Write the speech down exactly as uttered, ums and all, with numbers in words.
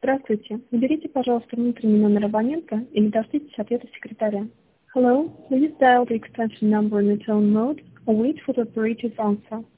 Здравствуйте. Наберите, пожалуйста, внутренний номер абонента или дождитесь ответа секретаря. Hello, please dial the extension number in the tone mode or wait for the operator's answer.